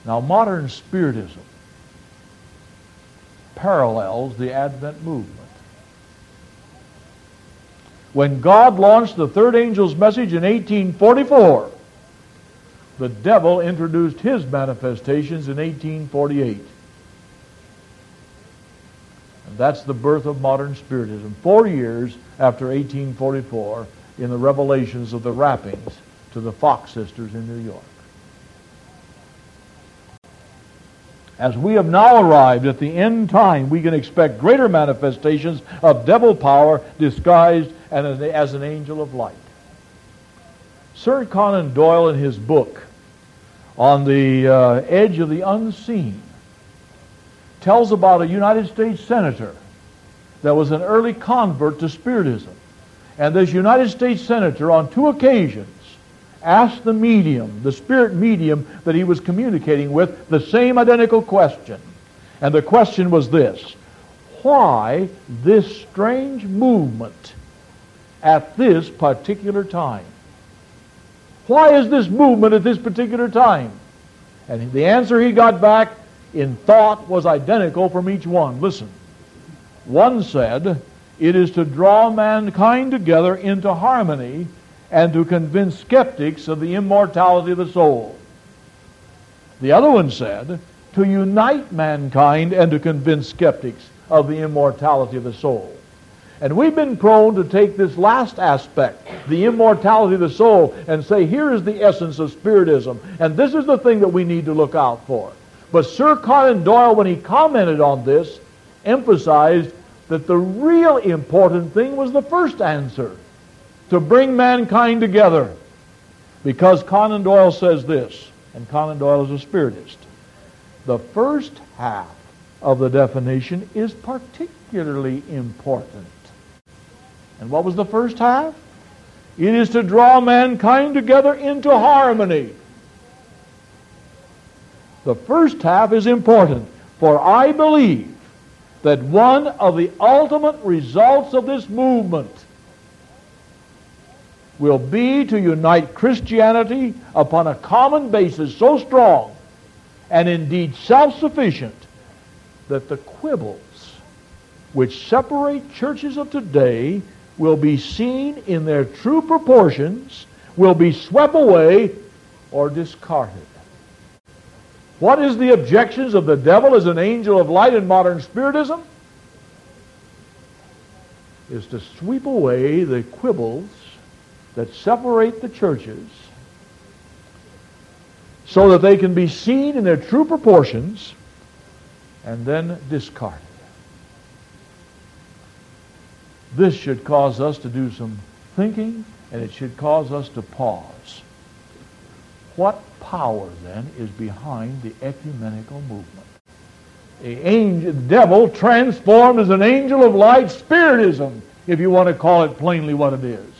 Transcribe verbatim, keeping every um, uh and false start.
Now, modern Spiritism parallels the Advent movement. When God launched the third angel's message in eighteen forty-four, the devil introduced his manifestations in eighteen forty-eight. And that's the birth of modern Spiritism, four years after eighteen forty-four, in the revelations of the wrappings to the Fox sisters in New York. As we have now arrived at the end time, we can expect greater manifestations of devil power disguised as an angel of light. Sir Conan Doyle, in his book On the uh, Edge of the Unseen, tells about a United States senator that was an early convert to Spiritism. And this United States senator, on two occasions, asked the medium, the spirit medium that he was communicating with, the same identical question. And the question was this: why this strange movement at this particular time? Why is this movement at this particular time? And the answer he got back in thought was identical from each one. Listen. One said, it is to draw mankind together into harmony and to convince skeptics of the immortality of the soul. The other one said, to unite mankind and to convince skeptics of the immortality of the soul. And we've been prone to take this last aspect, the immortality of the soul, and say, here is the essence of Spiritism, and this is the thing that we need to look out for. But Sir Conan Doyle, when he commented on this, emphasized that the real important thing was the first answer, to bring mankind together. Because Conan Doyle says this, and Conan Doyle is a Spiritist, the first half of the definition is particularly important. And what was the first half? It is to draw mankind together into harmony. The first half is important, for I believe that one of the ultimate results of this movement will be to unite Christianity upon a common basis so strong and indeed self-sufficient that the quibbles which separate churches of today will be seen in their true proportions, will be swept away or discarded. What is the objections of the devil as an angel of light in modern Spiritism? Is to sweep away the quibbles that separate the churches so that they can be seen in their true proportions and then discarded. This should cause us to do some thinking, and it should cause us to pause. What power, then, is behind the ecumenical movement? The angel, the devil transformed as an angel of light, Spiritism, if you want to call it plainly what it is.